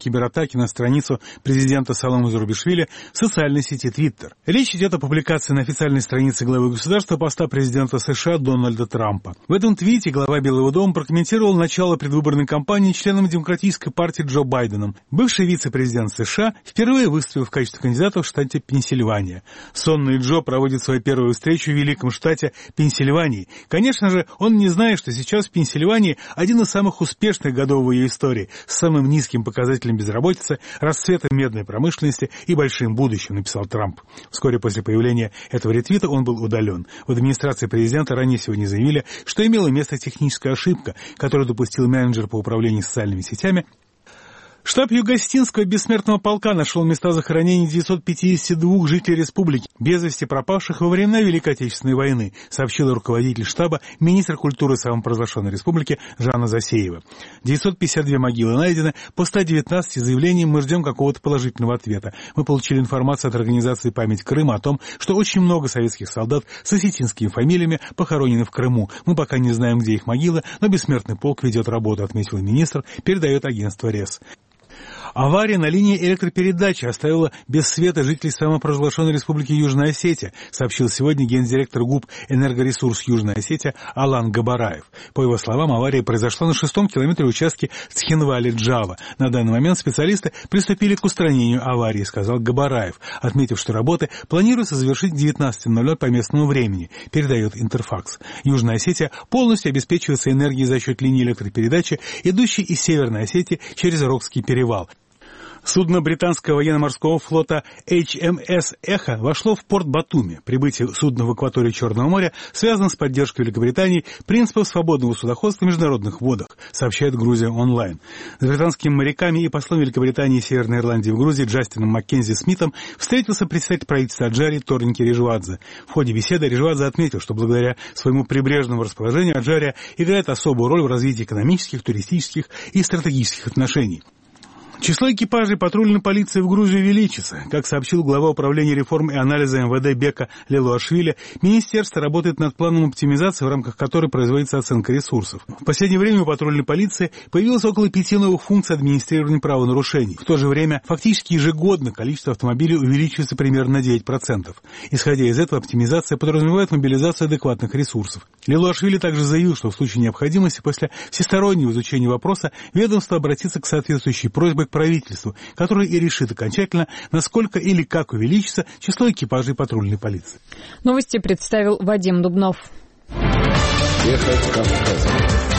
кибератаки на страницу президента Салома Зурбишвили в социальной сети Twitter. Речь идет о публикации на официальной странице главы государства поста президента США Дональда Трампа. В этом твите глава Белого дома прокомментировал начало предвыборной кампании членом Демократической партии Джо Байденом. Бывший вице-президент США впервые выступил в качестве кандидата в штате Пенсильвания. Сонный Джо проводит свою первую встречу в великом штате Пенсильвании. Конечно же, он не знает, что сейчас в Пенсильвании один из самых успешных годов в ее истории, с самым низким показателем безработицы, расцветом медной промышленности и большим будущим, написал Трамп. Вскоре после появления этого ретвита он был удален. В администрации президента ранее сегодня заявили, что имела место техническая ошибка, которую допустил менеджер по управлению социальными сетями. Штаб Юго-Осетинского бессмертного полка нашел места захоронений 952 жителей республики, без вести пропавших во времена Великой Отечественной войны, сообщил руководитель штаба, министр культуры самопровозглашенной республики Жанна Засеева. 952 могилы найдены, по 119 заявлениям мы ждем какого-то положительного ответа. Мы получили информацию от организации «Память Крыма» о том, что очень много советских солдат с осетинскими фамилиями похоронены в Крыму. Мы пока не знаем, где их могилы, но бессмертный полк ведет работу, отметил министр, передает агентство РЕС. Авария на линии электропередачи оставила без света жителей самопровозглашенной республики Южная Осетия, сообщил сегодня гендиректор ГУП «Энергоресурс Южная Осетия» Алан Габараев. По его словам, авария произошла на 6-м километре участка Цхинвали-Джава. На данный момент специалисты приступили к устранению аварии, сказал Габараев, отметив, что работы планируется завершить к 19:00 по местному времени, передает Интерфакс. Южная Осетия полностью обеспечивается энергией за счет линии электропередачи, идущей из Северной Осетии через Рокский перевал. Судно британского военно-морского флота HMS «Эхо» вошло в порт Батуми. Прибытие судна в акватории Черного моря связано с поддержкой Великобритании принципов свободного судоходства в международных водах, сообщает Грузия онлайн. С британскими моряками и послом Великобритании и Северной Ирландии в Грузии Джастином Маккензи Смитом встретился представитель правительства Аджарии Торники Режвадзе. В ходе беседы Режвадзе отметил, что благодаря своему прибрежному расположению Аджария играет особую роль в развитии экономических, туристических и стратегических отношений. Число экипажей патрульной полиции в Грузии увеличится. Как сообщил глава управления реформ и анализа МВД Бека Лелуашвили, министерство работает над планом оптимизации, в рамках которой производится оценка ресурсов. В последнее время у патрульной полиции появилось около 5 новых функций администрирования правонарушений. В то же время фактически ежегодно количество автомобилей увеличивается примерно на 9%. Исходя из этого, оптимизация подразумевает мобилизацию адекватных ресурсов. Лелуашвили также заявил, что в случае необходимости после всестороннего изучения вопроса ведомство обратится к соответствующей просьбе к правительству, которое и решит окончательно, насколько или как увеличится число экипажей патрульной полиции. Новости представил Вадим Дубнов. Ехать Кавказом.